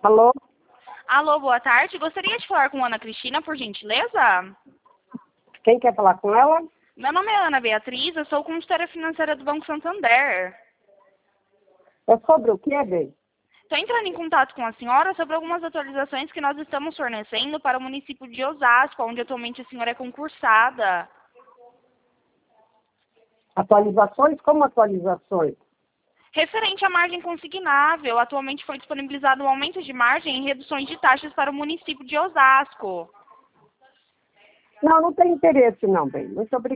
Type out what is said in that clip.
Alô? Alô, boa tarde. Gostaria de falar com Ana Cristina, por gentileza? Quem quer falar com ela? Meu nome é Ana Beatriz, eu sou consultora financeira do Banco Santander. É sobre o que, bem? Estou entrando em contato com a senhora sobre algumas atualizações que nós estamos fornecendo para o município de Osasco, onde atualmente a senhora é concursada. Atualizações? Como atualizações? Referente à margem consignável, atualmente foi disponibilizado um aumento de margem e reduções de taxas para o município de Osasco. Não tem interesse não, bem. Muito obrigada.